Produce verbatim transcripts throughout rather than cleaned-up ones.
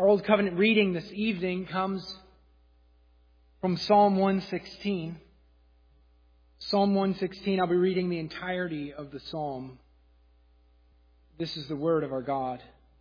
Our Old Covenant reading this evening comes from Psalm one sixteen. Psalm one sixteen, I'll be reading the entirety of the psalm. This is the word of our God.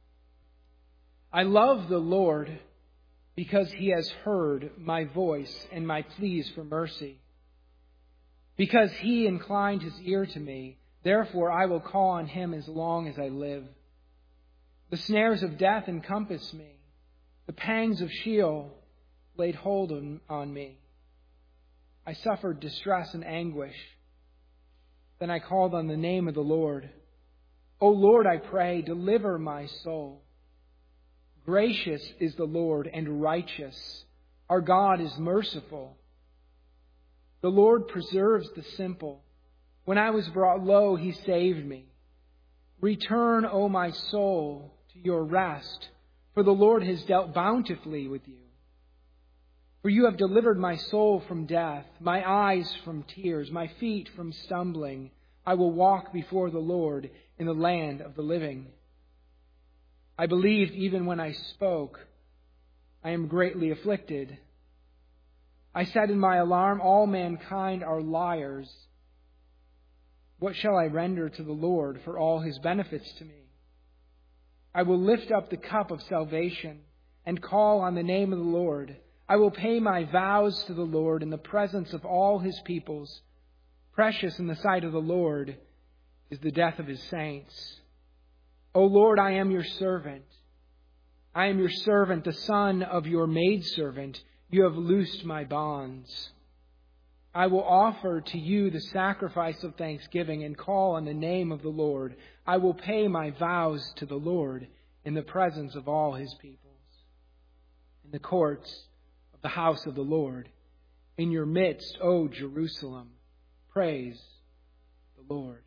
I love the Lord because He has heard my voice and my pleas for mercy. Because He inclined His ear to me, therefore I will call on Him as long as I live. The snares of death encompass me. The pangs of Sheol laid hold on, on me. I suffered distress and anguish. Then I called on the name of the Lord. O Lord, I pray, deliver my soul. Gracious is the Lord and righteous. Our God is merciful. The Lord preserves the simple. When I was brought low, He saved me. Return, O my soul, to your rest, for the Lord has dealt bountifully with you. For you have delivered my soul from death, my eyes from tears, my feet from stumbling. I will walk before the Lord in the land of the living. I believed even when I spoke. I am greatly afflicted. I said in my alarm, all mankind are liars. What shall I render to the Lord for all His benefits to me? I will lift up the cup of salvation and call on the name of the Lord. I will pay my vows to the Lord in the presence of all His peoples. Precious in the sight of the Lord is the death of His saints. O Lord, I am your servant. I am your servant, the son of your maidservant. You have loosed my bonds. I will offer to you the sacrifice of thanksgiving and call on the name of the Lord. I will pay my vows to the Lord in the presence of all His peoples. In the courts of the house of the Lord, in your midst, O Jerusalem, praise the Lord.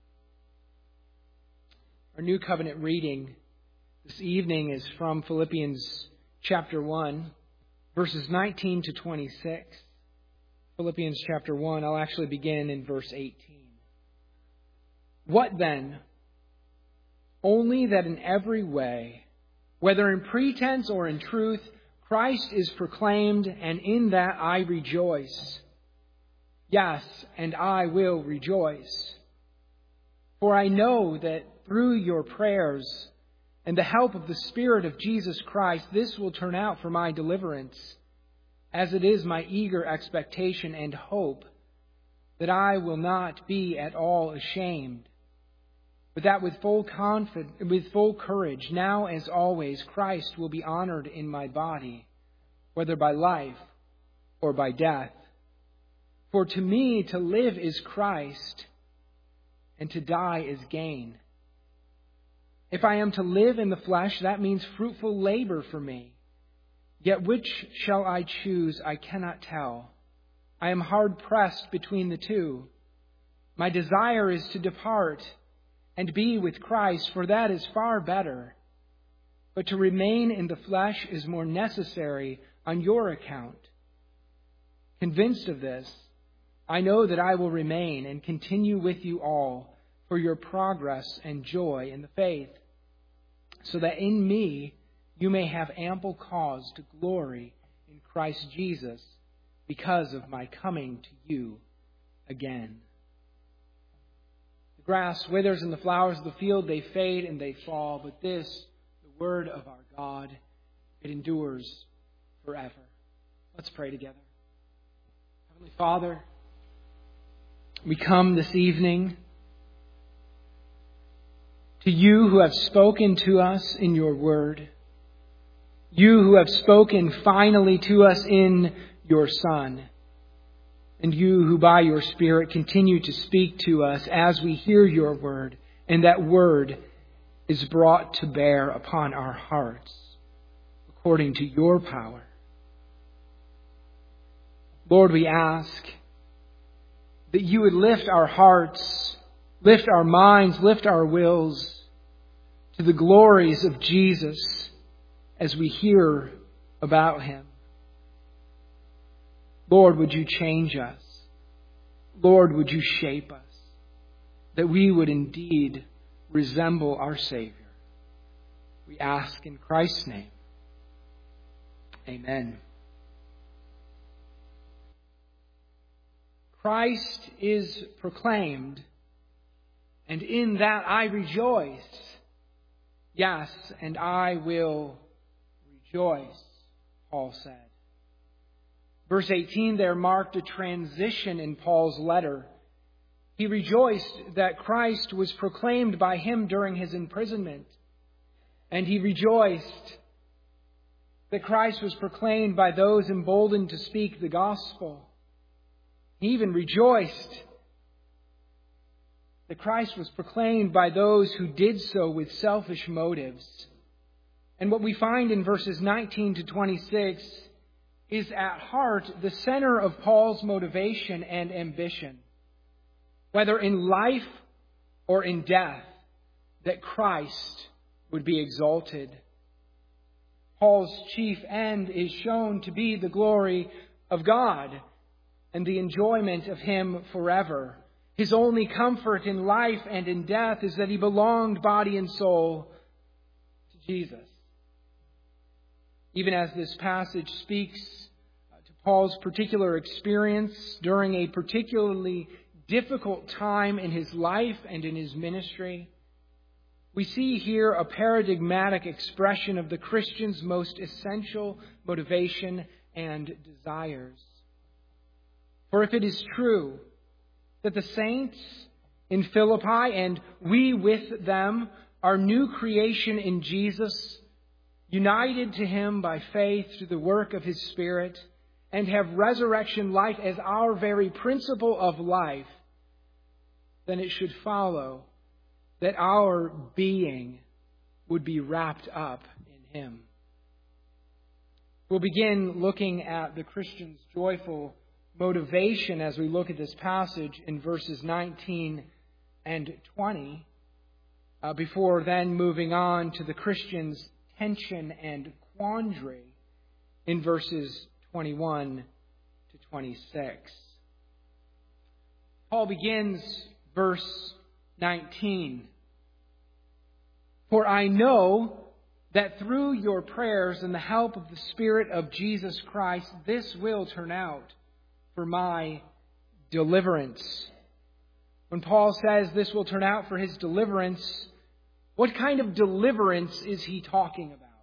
Our New Covenant reading this evening is from Philippians chapter one, verses nineteen to twenty-six. Philippians chapter one, I'll actually begin in verse eighteen. What then? Only that in every way, whether in pretense or in truth, Christ is proclaimed, and in that I rejoice. Yes, and I will rejoice. For I know that through your prayers and the help of the Spirit of Jesus Christ, this will turn out for my deliverance, as it is my eager expectation and hope that I will not be at all ashamed, but that with full confidence, with full courage, now as always, Christ will be honored in my body, whether by life or by death. For to me to live is Christ, and to die is gain. If I am to live in the flesh, that means fruitful labor for me. Yet which shall I choose, I cannot tell. I am hard pressed between the two. My desire is to depart and be with Christ, for that is far better. But to remain in the flesh is more necessary on your account. Convinced of this, I know that I will remain and continue with you all for your progress and joy in the faith, so that in me you may have ample cause to glory in Christ Jesus because of my coming to you again. The grass withers and the flowers of the field, they fade and they fall, but this, the word of our God, it endures forever. Let's pray together. Heavenly Father, we come this evening to you who have spoken to us in your word. You who have spoken finally to us in your Son. And you who by your Spirit continue to speak to us as we hear your word. And that word is brought to bear upon our hearts according to your power. Lord, we ask that you would lift our hearts, lift our minds, lift our wills to the glories of Jesus as we hear about him. Lord, would you change us? Lord, would you shape us that we would indeed resemble our Savior? We ask in Christ's name. Amen. Christ is proclaimed, and in that I rejoice. Yes, and I will rejoice, Paul said. Verse eighteen there marked a transition in Paul's letter. He rejoiced that Christ was proclaimed by him during his imprisonment. And he rejoiced that Christ was proclaimed by those emboldened to speak the gospel. He even rejoiced that Christ was proclaimed by those who did so with selfish motives. And what we find in verses nineteen to twenty-six is at heart the center of Paul's motivation and ambition. Whether in life or in death, that Christ would be exalted. Paul's chief end is shown to be the glory of God and the enjoyment of Him forever. His only comfort in life and in death is that he belonged body and soul to Jesus. Even as this passage speaks to Paul's particular experience during a particularly difficult time in his life and in his ministry, we see here a paradigmatic expression of the Christian's most essential motivation and desires. For if it is true that the saints in Philippi and we with them are new creation in Jesus, united to Him by faith through the work of His Spirit, and have resurrection life as our very principle of life, then it should follow that our being would be wrapped up in Him. We'll begin looking at the Christian's joyful motivation as we look at this passage in verses nineteen and twenty, uh, before then moving on to the Christian's tension and quandary in verses twenty-one to twenty-six. Paul begins verse nineteen. For I know that through your prayers and the help of the Spirit of Jesus Christ, this will turn out for my deliverance. When Paul says this will turn out for his deliverance, what kind of deliverance is he talking about?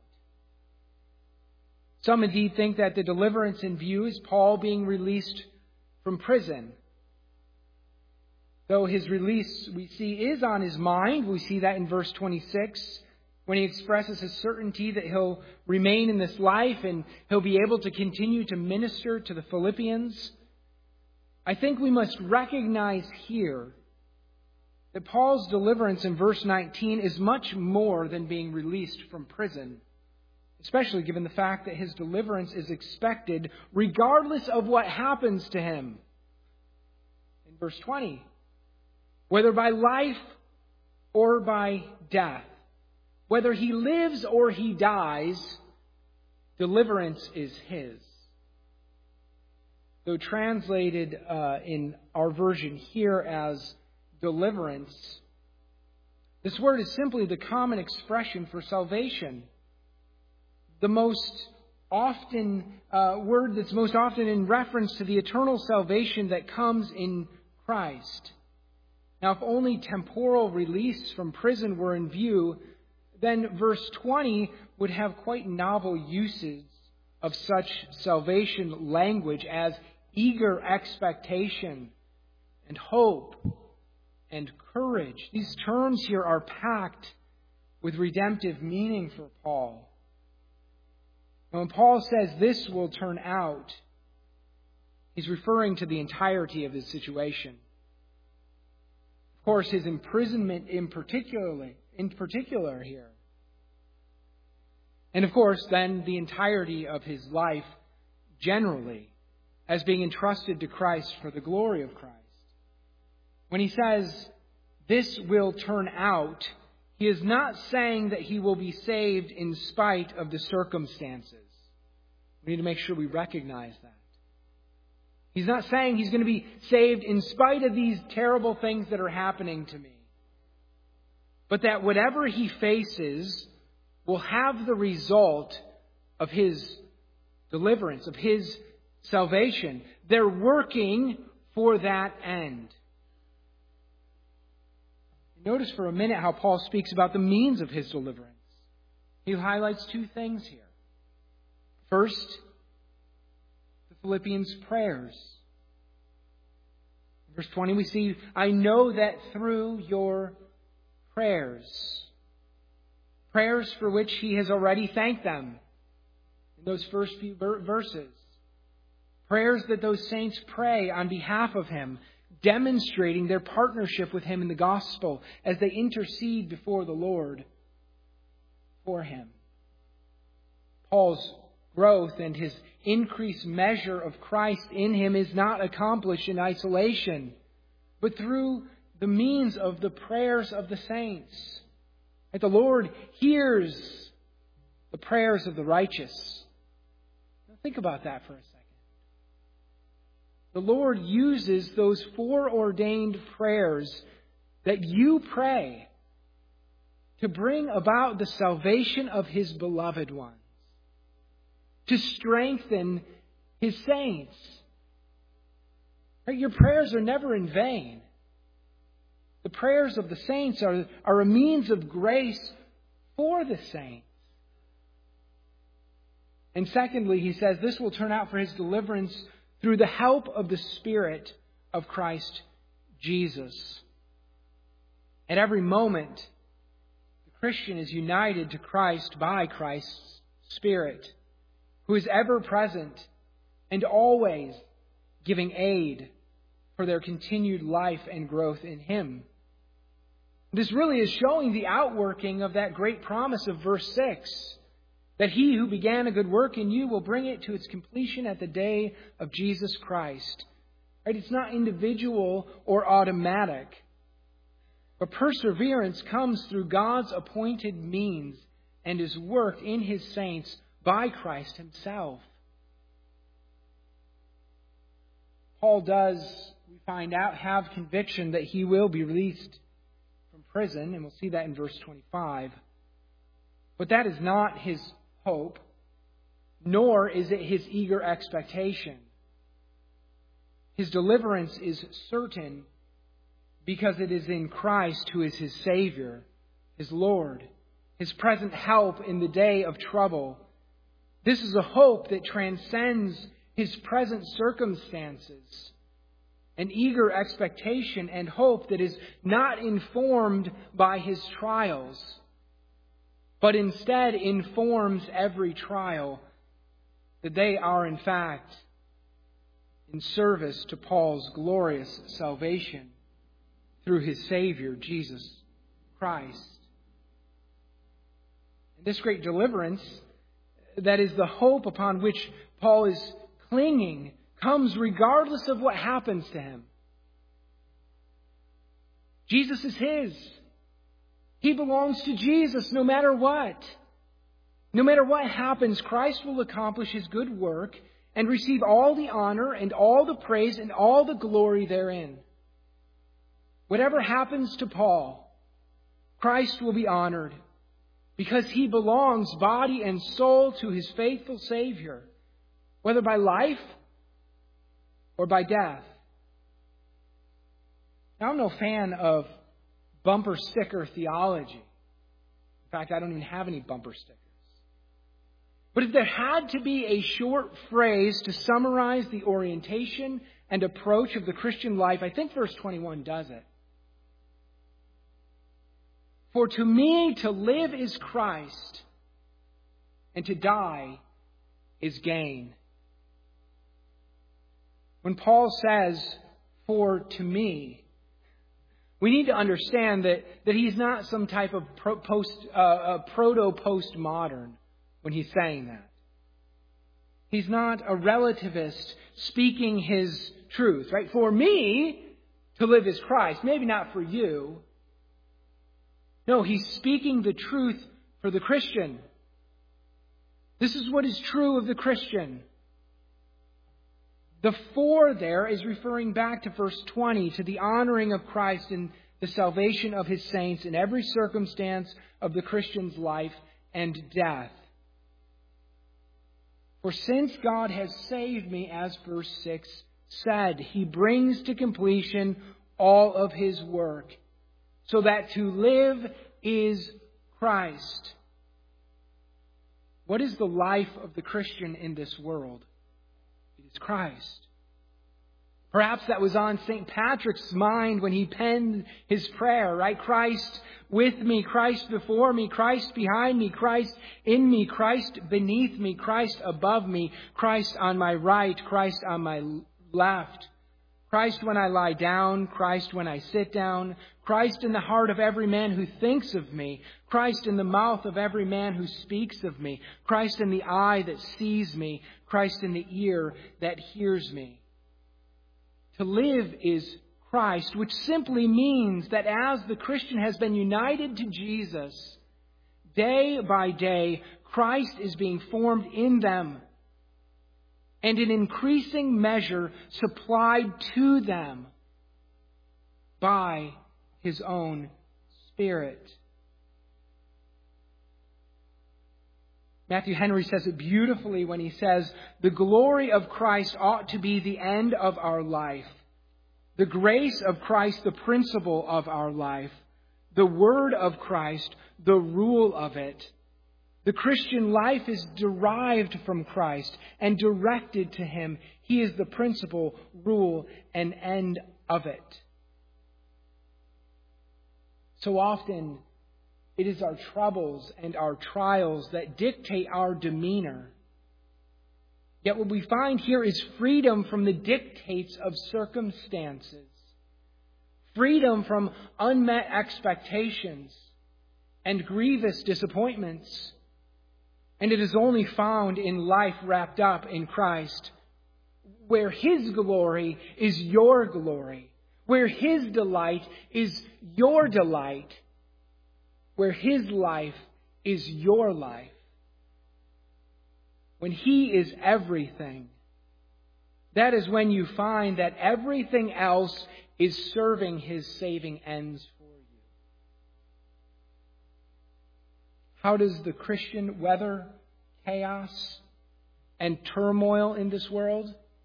Some indeed think that the deliverance in view is Paul being released from prison. Though his release, we see, is on his mind. We see that in verse twenty-six, when he expresses his certainty that he'll remain in this life and he'll be able to continue to minister to the Philippians. I think we must recognize here that Paul's deliverance in verse nineteen is much more than being released from prison, especially given the fact that his deliverance is expected regardless of what happens to him. In verse twenty, whether by life or by death, whether he lives or he dies, deliverance is his. Though translated uh, in our version here as deliverance, this word is simply the common expression for salvation. The most often uh, word that's most often in reference to the eternal salvation that comes in Christ. Now, if only temporal release from prison were in view, then verse twenty would have quite novel uses of such salvation language as eager expectation and hope and courage. These terms here are packed with redemptive meaning for Paul. When Paul says this will turn out, he's referring to the entirety of his situation. Of course, his imprisonment in particularly, in particular here. And of course, then the entirety of his life generally as being entrusted to Christ for the glory of Christ. When he says, this will turn out, he is not saying that he will be saved in spite of the circumstances. We need to make sure we recognize that. He's not saying he's going to be saved in spite of these terrible things that are happening to me. But that whatever he faces will have the result of his deliverance, of His salvation. They're working for that end. Notice for a minute how Paul speaks about the means of His deliverance. He highlights two things here. First, the Philippians' prayers. In verse twenty we see, I know that through your prayers, prayers for which He has already thanked them in those first few verses. Prayers that those saints pray on behalf of Him, demonstrating their partnership with Him in the gospel as they intercede before the Lord for Him. Paul's growth and his increased measure of Christ in him is not accomplished in isolation, but through the means of the prayers of the saints. The Lord hears the prayers of the righteous. Now think about that for a second. The Lord uses those foreordained prayers that you pray to bring about the salvation of His beloved ones, to strengthen His saints. Your prayers are never in vain. The prayers of the saints are, are a means of grace for the saints. And secondly, he says, this will turn out for his deliverance through the help of the Spirit of Christ Jesus. At every moment, the Christian is united to Christ by Christ's Spirit, who is ever present and always giving aid for their continued life and growth in Him. This really is showing the outworking of that great promise of verse six, that He who began a good work in you will bring it to its completion at the day of Jesus Christ. Right? It's not individual or automatic, but perseverance comes through God's appointed means and is worked in His saints by Christ Himself. Paul does, we find out, have conviction that he will be released from prison, and we'll see that in verse twenty-five. But that is not his hope, nor is it his eager expectation. His deliverance is certain because it is in Christ, who is his Savior, his Lord, his present help in the day of trouble. This is a hope that transcends his present circumstances, an eager expectation and hope that is not informed by his trials, but instead informs every trial that they are in fact in service to Paul's glorious salvation through his Savior, Jesus Christ. And this great deliverance, that is the hope upon which Paul is clinging, comes regardless of what happens to him. Jesus is his. He belongs to Jesus no matter what. No matter what happens, Christ will accomplish His good work and receive all the honor and all the praise and all the glory therein. Whatever happens to Paul, Christ will be honored because he belongs body and soul to his faithful Savior, whether by life or by death. Now, I'm no fan of bumper sticker theology. In fact, I don't even have any bumper stickers. But if there had to be a short phrase to summarize the orientation and approach of the Christian life, I think verse twenty-one does it. For to me to live is Christ, and to die is gain. When Paul says, for to me, we need to understand that, that he's not some type of pro, post, uh, uh, proto-postmodern when he's saying that. He's not a relativist speaking his truth, right? For me, to live is Christ. Maybe not for you. No, he's speaking the truth for the Christian. This is what is true of the Christian. The for there is referring back to verse twenty, to the honoring of Christ and the salvation of His saints in every circumstance of the Christian's life and death. For since God has saved me, as verse six said, He brings to completion all of His work, so that to live is Christ. What is the life of the Christian in this world? It is Christ. Perhaps that was on Saint Patrick's mind when he penned his prayer, right? Christ with me, Christ before me, Christ behind me, Christ in me, Christ beneath me, Christ above me, Christ on my right, Christ on my left. Christ when I lie down, Christ when I sit down, Christ in the heart of every man who thinks of me, Christ in the mouth of every man who speaks of me, Christ in the eye that sees me, Christ in the ear that hears me. To live is Christ, which simply means that as the Christian has been united to Jesus, day by day, Christ is being formed in them and in increasing measure supplied to them by His own Spirit. Matthew Henry says it beautifully when he says, the glory of Christ ought to be the end of our life. The grace of Christ, the principle of our life. The word of Christ, the rule of it. The Christian life is derived from Christ and directed to Him. He is the principle, rule, and end of it. So often, it is our troubles and our trials that dictate our demeanor. Yet what we find here is freedom from the dictates of circumstances. Freedom from unmet expectations and grievous disappointments. And it is only found in life wrapped up in Christ, where His glory is your glory, where His delight is your delight, where His life is your life. When He is everything, that is when you find that everything else is serving His saving ends for you. How does the Christian weather chaos and turmoil in this world?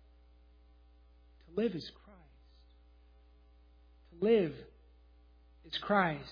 To live is Christ. To live is Christ.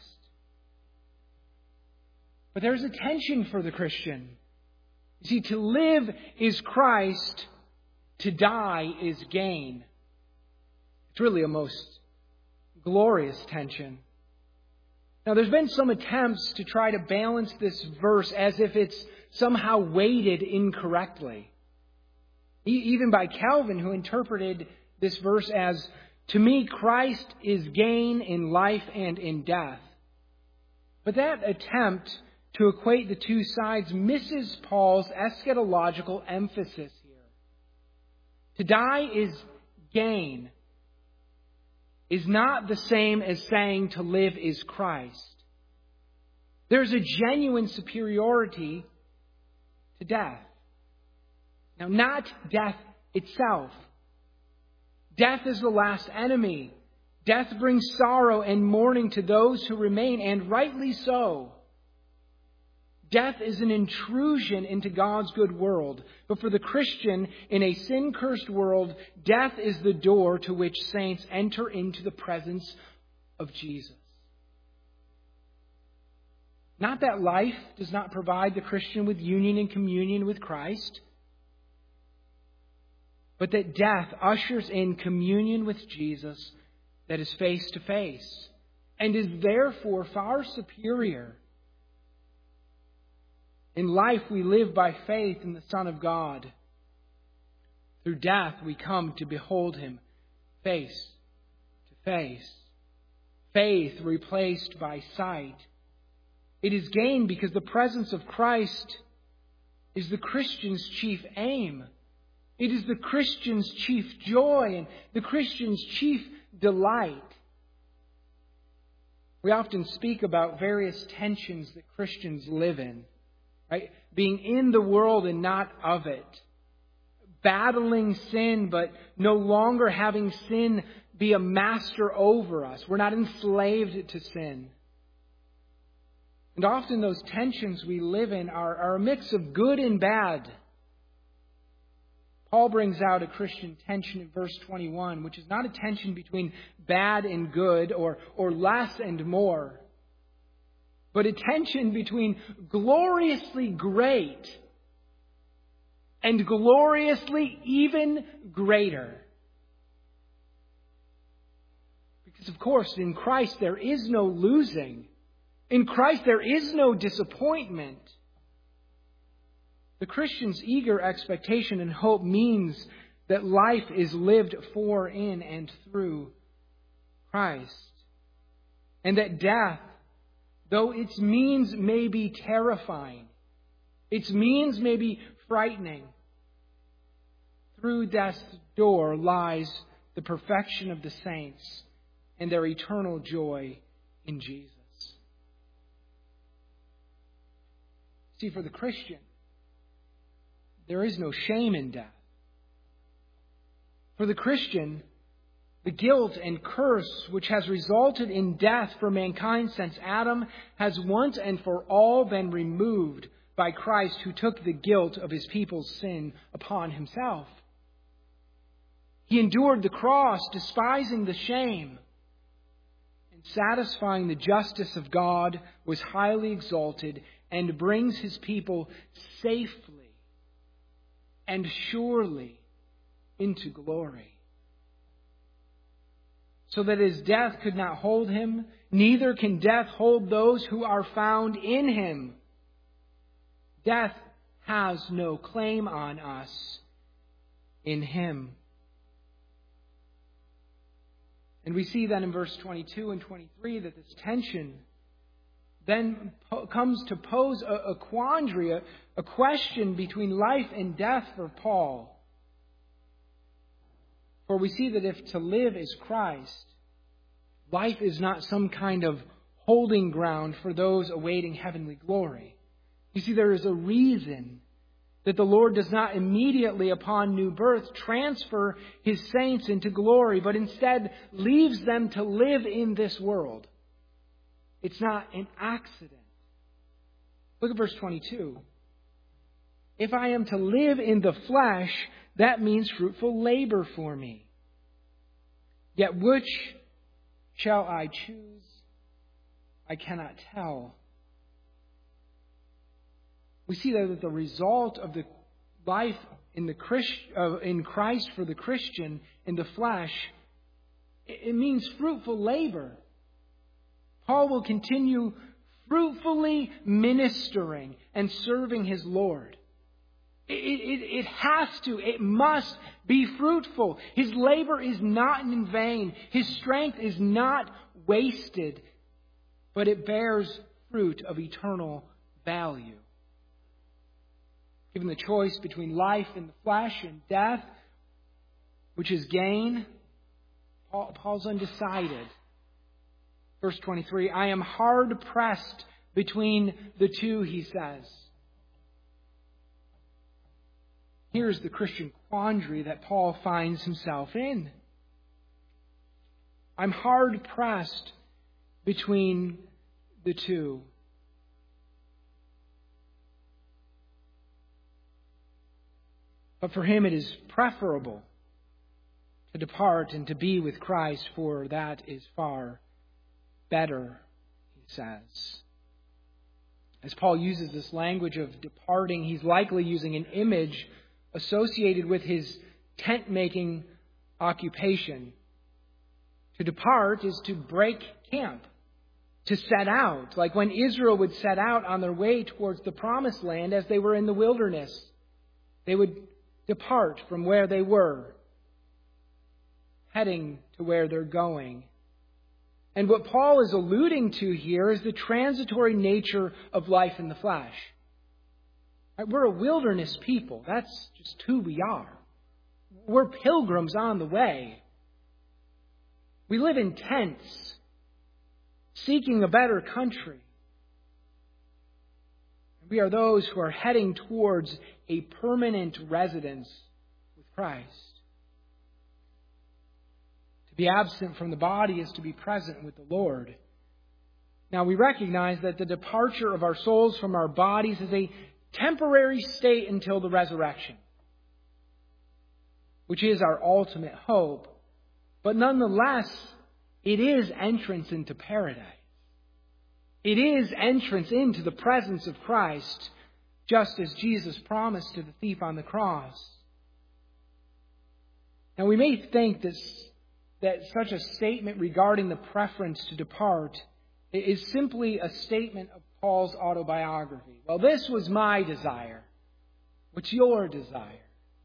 But there's a tension for the Christian. You see, to live is Christ, to die is gain. It's really a most glorious tension. Now, there's been some attempts to try to balance this verse as if it's somehow weighted incorrectly. Even by Calvin, who interpreted this verse as, to me, Christ is gain in life and in death. But that attempt to equate the two sides misses Paul's eschatological emphasis here. To die is gain is not the same as saying to live is Christ. There's a genuine superiority to death. Now, not death itself. Death is the last enemy. Death brings sorrow and mourning to those who remain, and rightly so. Death is an intrusion into God's good world. But for the Christian, in a sin-cursed world, death is the door to which saints enter into the presence of Jesus. Not that life does not provide the Christian with union and communion with Christ, but that death ushers in communion with Jesus that is face to face and is therefore far superior. In life, we live by faith in the Son of God. Through death, we come to behold Him face to face. Faith replaced by sight. It is gain because the presence of Christ is the Christian's chief aim. It is the Christian's chief joy and the Christian's chief delight. We often speak about various tensions that Christians live in. Right? Being in the world and not of it. Battling sin, but no longer having sin be a master over us. We're not enslaved to sin. And often those tensions we live in are, are a mix of good and bad. Paul brings out a Christian tension in verse twenty-one, which is not a tension between bad and good or, or less and more, but a tension between gloriously great and gloriously even greater. Because, of course, in Christ there is no losing. In Christ there is no disappointment. The Christian's eager expectation and hope means that life is lived for, in, and through Christ. And that death, though its means may be terrifying, its means may be frightening, through death's door lies the perfection of the saints and their eternal joy in Jesus. See, for the Christian, there is no shame in death. For the Christian, the guilt and curse which has resulted in death for mankind since Adam has once and for all been removed by Christ, who took the guilt of his people's sin upon himself. He endured the cross, despising the shame, and satisfying the justice of God, was highly exalted and brings his people safely and surely into glory. So that as death could not hold him, neither can death hold those who are found in him. Death has no claim on us in him. And we see then in verse twenty-two and twenty-three that this tension then po- comes to pose a, a quandary, a, a question between life and death for Paul. For we see that if to live is Christ, life is not some kind of holding ground for those awaiting heavenly glory. You see, there is a reason that the Lord does not immediately upon new birth transfer his saints into glory, but instead leaves them to live in this world. It's not an accident. Look at verse twenty-two. If I am to live in the flesh, that means fruitful labor for me. Yet which shall I choose? I cannot tell. We see that the result of the life in the Christ, uh, in Christ for the Christian in the flesh, it means fruitful labor. Paul will continue fruitfully ministering and serving his Lord. It, it, it has to, it must be fruitful. His labor is not in vain. His strength is not wasted, but it bears fruit of eternal value. Given the choice between life in the flesh and death, which is gain, Paul, Paul's undecided. Verse twenty-three, I am hard pressed between the two, he says. Here's the Christian quandary that Paul finds himself in. I'm hard pressed between the two. But for him it is preferable to depart and to be with Christ, for that is far better, he says. As Paul uses this language of departing, he's likely using an image associated with his tent-making occupation. To depart is to break camp, to set out, like when Israel would set out on their way towards the promised land as they were in the wilderness. They would depart from where they were, heading to where they're going. And what Paul is alluding to here is the transitory nature of life in the flesh. We're a wilderness people. That's just who we are. We're pilgrims on the way. We live in tents, seeking a better country. We are those who are heading towards a permanent residence with Christ. To be absent from the body is to be present with the Lord. Now, we recognize that the departure of our souls from our bodies is a temporary state until the resurrection. which is our ultimate hope. But nonetheless, it is entrance into paradise. It is entrance into the presence of Christ, just as Jesus promised to the thief on the cross. Now, we may think this, that such a statement regarding the preference to depart is simply a statement of Paul's autobiography. Well, this was my desire. What's your desire?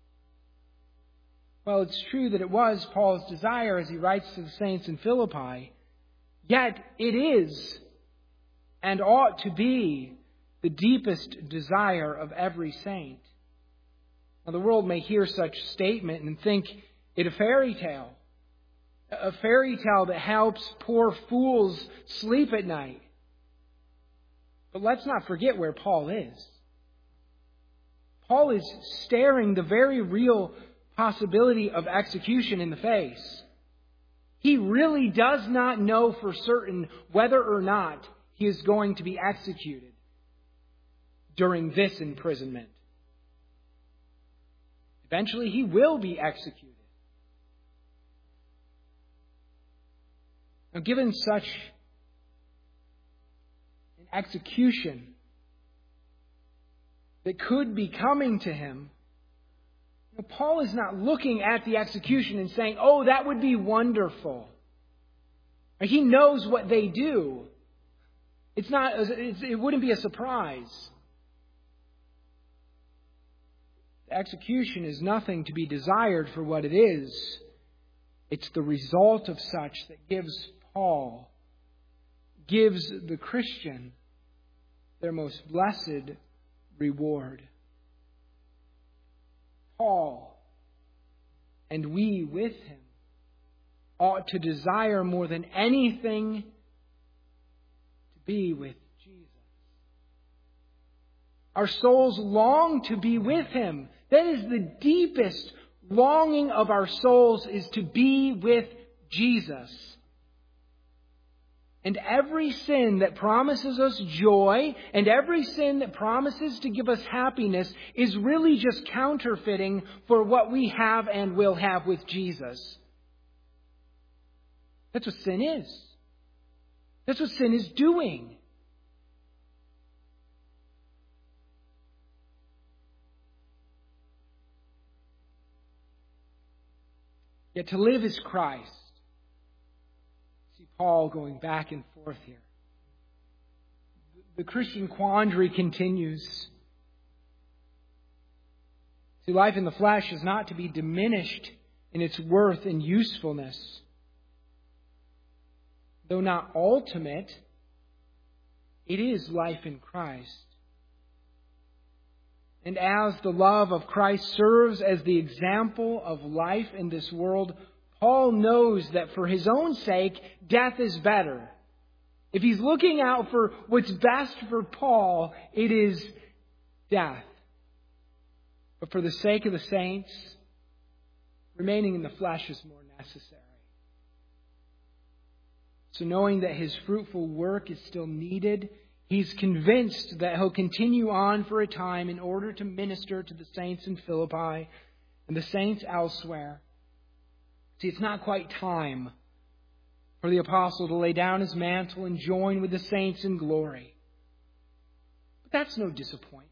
Well, it's true that it was Paul's desire as he writes to the saints in Philippi. Yet it is and ought to be the deepest desire of every saint. Now, the world may hear such statement and think it a fairy tale. A fairy tale that helps poor fools sleep at night. But let's not forget where Paul is. Paul is staring the very real possibility of execution in the face. He really does not know for certain whether or not he is going to be executed during this imprisonment. Eventually he will be executed. Now, given such an execution that could be coming to him, Paul is not looking at the execution and saying, oh, that would be wonderful. He knows what they do. It's not, it wouldn't be a surprise. The execution is nothing to be desired for what it is. It's the result of such that gives Paul, gives the Christian their most blessed reward. Paul, and we with him, ought to desire more than anything to be with Jesus. Our souls long to be with him. That is the deepest longing of our souls, is to be with Jesus. And every sin that promises us joy and every sin that promises to give us happiness is really just counterfeiting for what we have and will have with Jesus. That's what sin is. That's what sin is doing. Yet to live is Christ. Paul going back and forth here. The Christian quandary continues. See, life in the flesh is not to be diminished in its worth and usefulness. Though not ultimate, it is life in Christ. And as the love of Christ serves as the example of life in this world, Paul knows that for his own sake, death is better. If he's looking out for what's best for Paul, it is death. But for the sake of the saints, remaining in the flesh is more necessary. So knowing that his fruitful work is still needed, he's convinced that he'll continue on for a time in order to minister to the saints in Philippi and the saints elsewhere. See, it's not quite time for the apostle to lay down his mantle and join with the saints in glory. But that's no disappointment.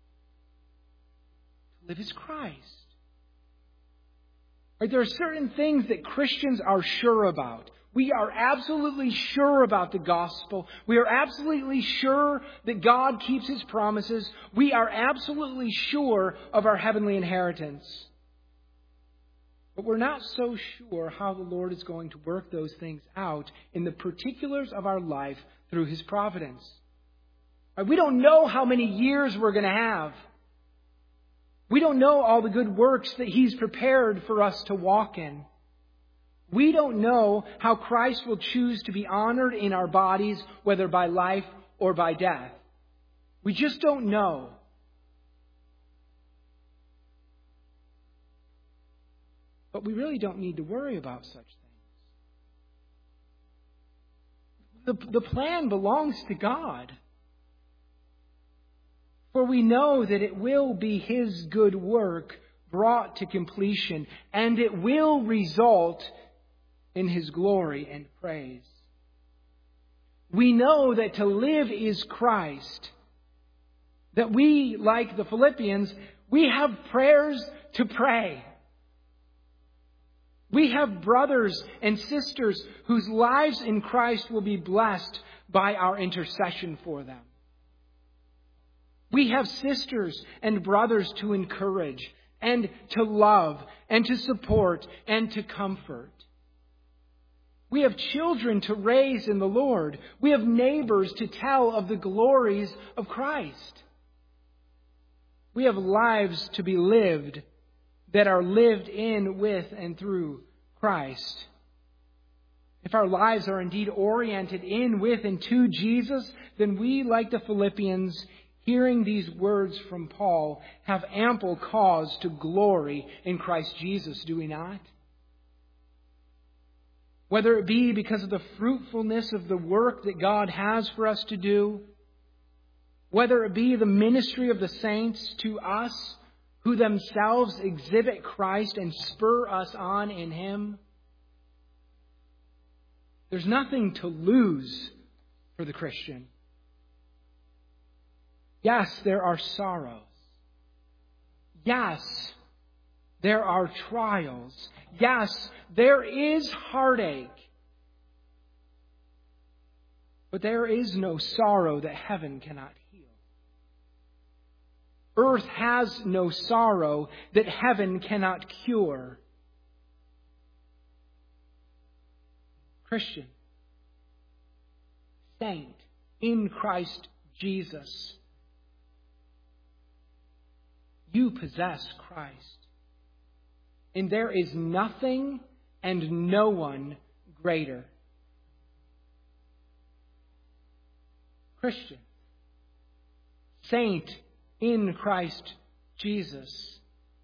To live is Christ. Right? There are certain things that Christians are sure about. We are absolutely sure about the gospel. We are absolutely sure that God keeps his promises. We are absolutely sure of our heavenly inheritance. But we're not so sure how the Lord is going to work those things out in the particulars of our life through his providence. We don't know how many years we're going to have. We don't know all the good works that he's prepared for us to walk in. We don't know how Christ will choose to be honored in our bodies, whether by life or by death. We just don't know. But we really don't need to worry about such things. The, the plan belongs to God. For we know that it will be his good work brought to completion, and it will result in His glory and praise. We know that to live is Christ. That we, like the Philippians, we have prayers to pray. We have brothers and sisters whose lives in Christ will be blessed by our intercession for them. We have sisters and brothers to encourage and to love and to support and to comfort. We have children to raise in the Lord. We have neighbors to tell of the glories of Christ. We have lives to be lived that are lived in, with, and through Christ. If our lives are indeed oriented in, with, and to Jesus, then we, like the Philippians, hearing these words from Paul, have ample cause to glory in Christ Jesus, do we not? Whether it be because of the fruitfulness of the work that God has for us to do, whether it be the ministry of the saints to us, who themselves exhibit Christ and spur us on in Him, there's nothing to lose for the Christian. Yes, there are sorrows. Yes, there are trials. Yes, there is heartache. But there is no sorrow that heaven cannot heal. Earth has no sorrow that heaven cannot cure. Christian, saint in Christ Jesus, you possess Christ. And there is nothing and no one greater. Christian, saint in Christ Jesus,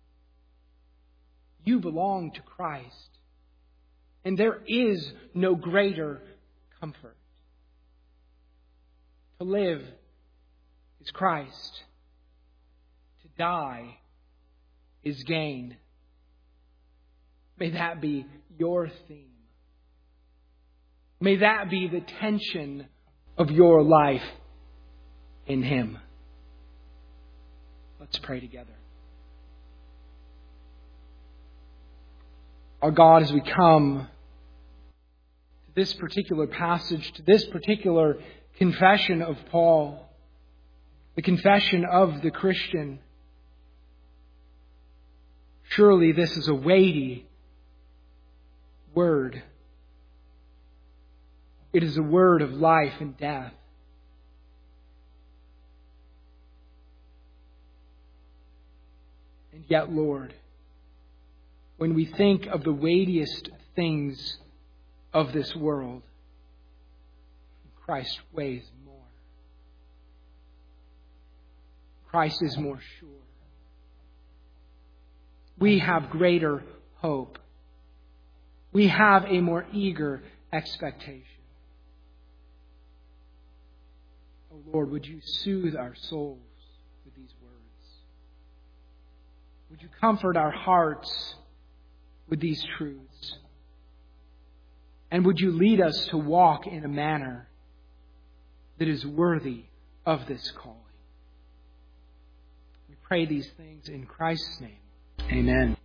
you belong to Christ. And there is no greater comfort. To live is Christ. To die is gain. May that be your theme. May that be the tension of your life in Him. Let's pray together. Our God, as we come to this particular passage, to this particular confession of Paul, the confession of the Christian, surely this is a weighty word. It is a word of life and death. And yet, Lord, when we think of the weightiest things of this world, Christ weighs more. Christ is more sure. We have greater hope. We have a more eager expectation. Oh Lord, would you soothe our souls with these words? Would you comfort our hearts with these truths? And would you lead us to walk in a manner that is worthy of this calling? We pray these things in Christ's name. Amen.